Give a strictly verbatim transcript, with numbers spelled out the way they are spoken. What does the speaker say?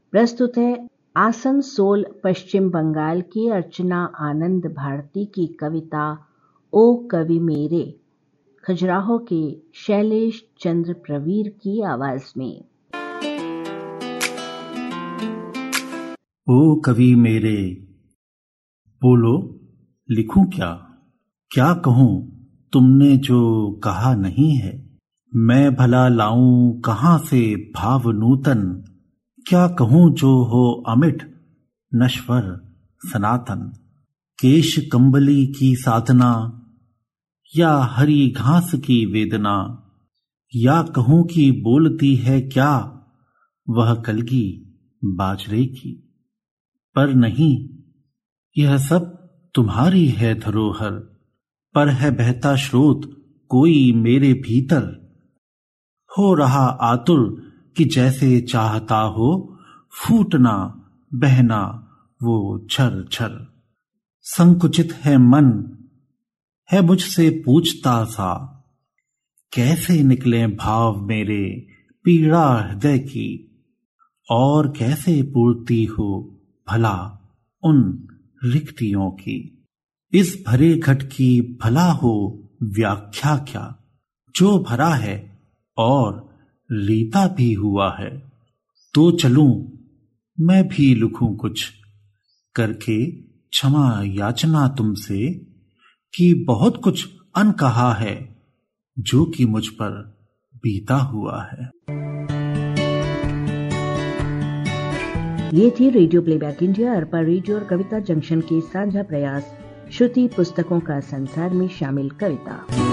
प्रस्तुत है आसनसोल पश्चिम बंगाल की अर्चना आनंद भारती की कविता ओ कवि मेरे, खजुराहो के शैलेश चंद्र प्रवीर की आवाज में। ओ कवि मेरे, बोलो लिखूं क्या, क्या कहूं तुमने जो कहा नहीं है। मैं भला लाऊं कहां से भाव नूतन, क्या कहूं जो हो अमिट नश्वर सनातन। केश कंबली की साधना या हरी घास की वेदना, या कहूं कि बोलती है क्या वह कलगी बाजरे की। पर नहीं, यह सब तुम्हारी है धरोहर, पर है बहता स्रोत कोई मेरे भीतर। हो रहा आतुर कि जैसे चाहता हो फूटना बहना वो झर झर। संकुचित है मन है मुझसे पूछता सा, कैसे निकले भाव मेरे पीड़ा हृदय की। और कैसे पूर्ति हो भला उन रिक्तियों की। इस भरे घट की भला हो व्याख्या क्या, जो भरा है और रीता भी हुआ है। तो चलूं मैं भी लिखूं कुछ, करके क्षमा याचना तुमसे, कि बहुत कुछ अनकहा है जो कि मुझ पर बीता हुआ है। ये थी radio playback India, Arpa radio और कविता जंक्शन के साझा प्रयास श्रुति पुस्तकों का संसार में शामिल कविता।